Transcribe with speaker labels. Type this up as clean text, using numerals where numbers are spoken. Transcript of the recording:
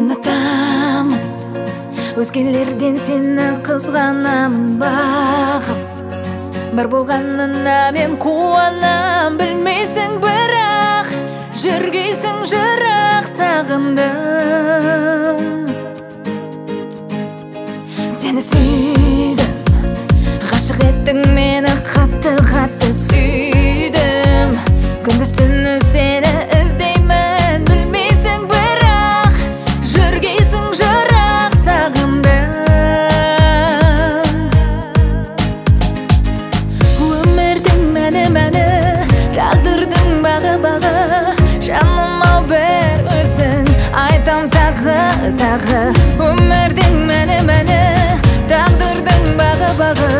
Speaker 1: ұнатамын, өзгелерден сені қызғанамын бағым. Бар болғанына мен қуанам, білмейсің бірақ жүргейсің жырақ сағындым. Сені сүйдім, ғашық еттің мені, қатты сүйдім. Күндіз түні сені іздеймін, білмейсің бірақ жүргейсің жырақ сағындым. Өмірдің мәні, тағдырдың бағы, жаным ау бір өзің, айтам тағы. Өмірдің мәні, тағдырдың бағы,